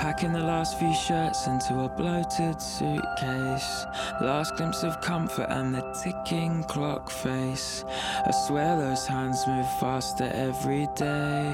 Packing the last few shirts into a bloated suitcase. Last glimpse of comfort and the ticking clock face. I swear those hands move faster every day.